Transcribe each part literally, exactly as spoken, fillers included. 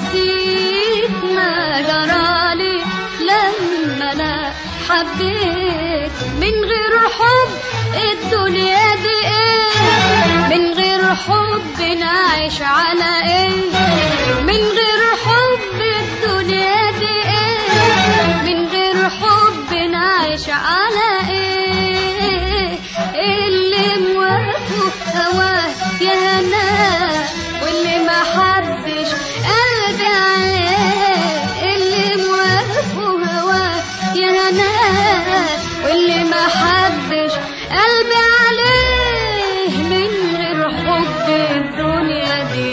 نسيت ما جرالي لما انا حبيت. من غير حب الدنيا دي ايه؟ من غير حب نعيش على ايه؟ من غير حب الدنيا دي ايه؟ من غير حب نعيش على ايه؟ اللي موافق هواه يا هنا واللي ما حبش قلبي عليه. اللي موافق هواه يا هنا واللي ما حبش قلبي عليه. من غير حب الدنيا دي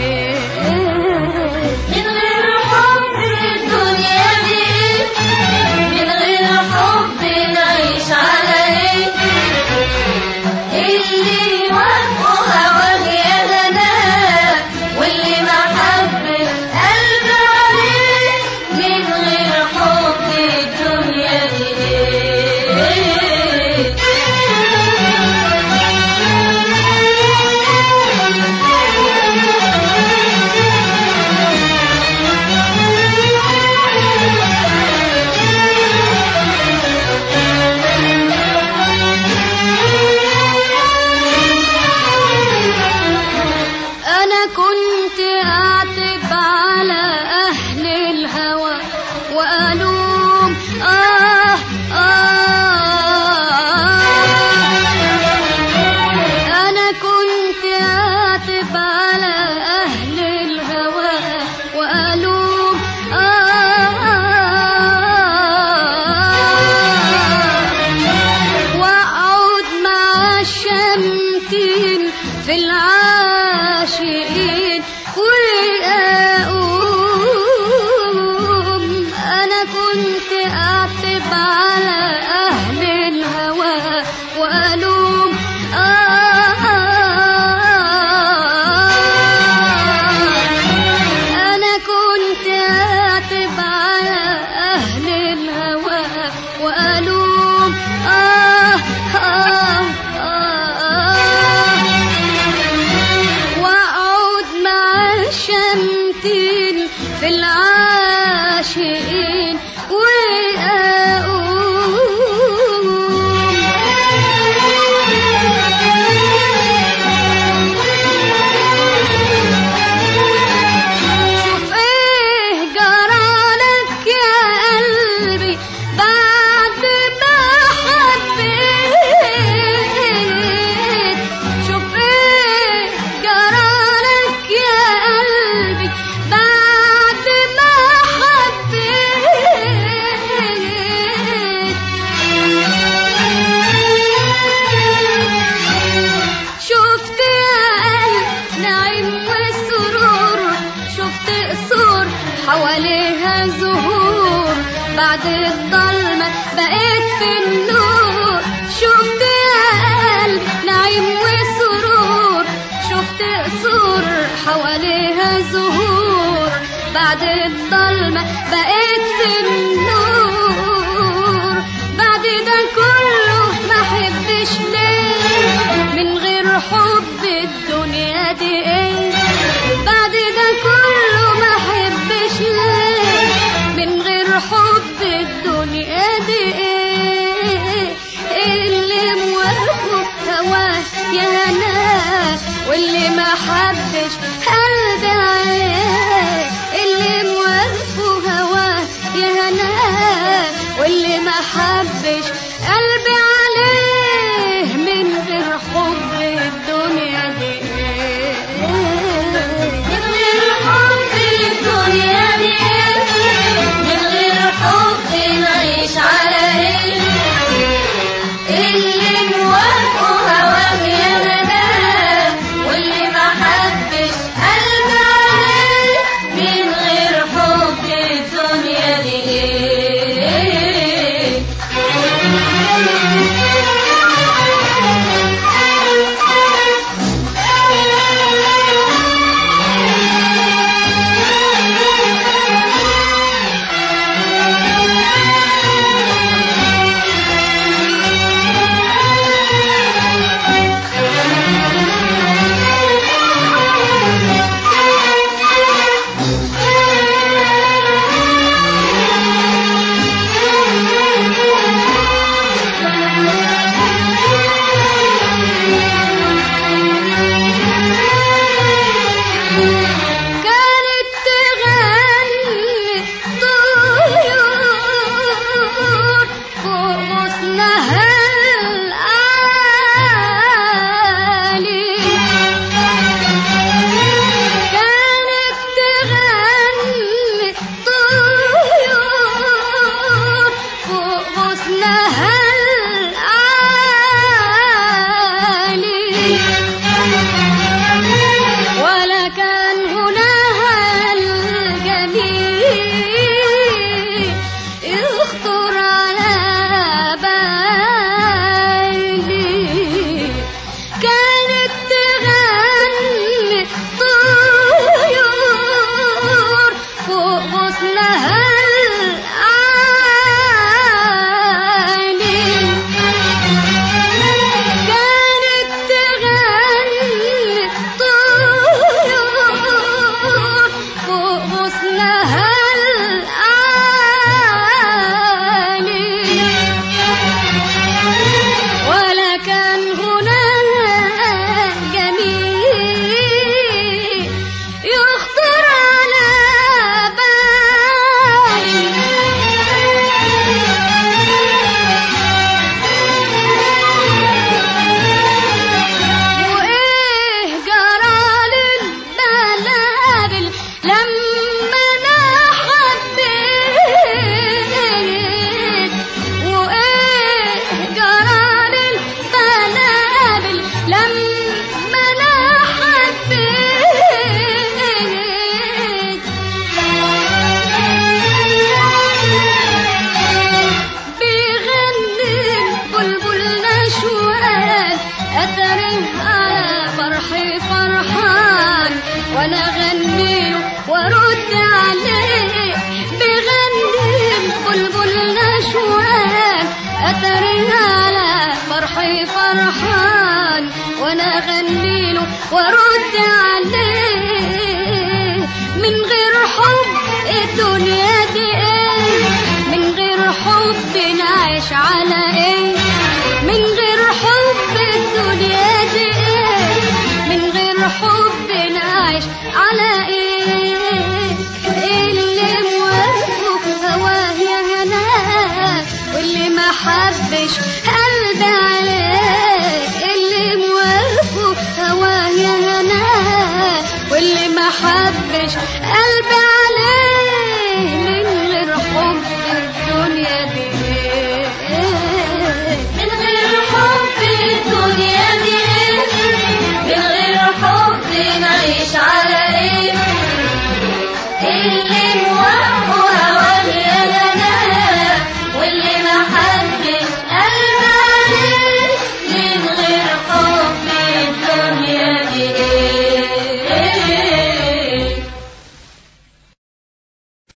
من غير حب الدنيا دي من غير حب نعيش على ايه؟ اللي وافقوا هواك يا هنا واللي ما حبش قلبي عليه. من غير حب الدنيا دي أنا كنت أعتب على أهل الهوى وألوم آه آه. أنا كنت أعتب على أهل الهوى وألوم آه وأقعد مع الشمتين في العاشقين وأقوم. أنا كنت أعتب على أهل الهوى وألوم آه أنا كنت أعتب على أهل الهوى وألوم آه آه وأقعد مع الشمتين في العاشقين شوف ايه جرالك يا قلبي بعد ما حبيت. شوف ايه جرالك يا قلبي بعد ما حبيت. شفت يا قلب نعيم والسرور، شفت قصور حواليها زهور بعد الضلمة بقيت في النور. شفت يا قلب نعيم والسرور، شفت قصور حواليها زهور بعد الضلمة بقيت في النور. بعد ده كله ما حبش ليه؟ من غير حب الدنيا دي ايه؟ بعد ده كله ما حبش ليه؟ من غير حب الدنيا دي ايه؟ اللي موافق هواه يا هنا واللي ما حبش قلبي عليه. اللي موافق هواه يا هنا واللي ما حبش قلبي عليه. من غير حب الدنيا دي من غير حب الدنيا دي من غير حب نعيش على ايه؟ اللي موافقوا هواك يا هنا واللي ما حبش قلبي عليه. من غير حب الدنيا دي فرحان وانا اغني له وارد عليه. من غير حب الدنيا دي ايه، من غير حب نعيش على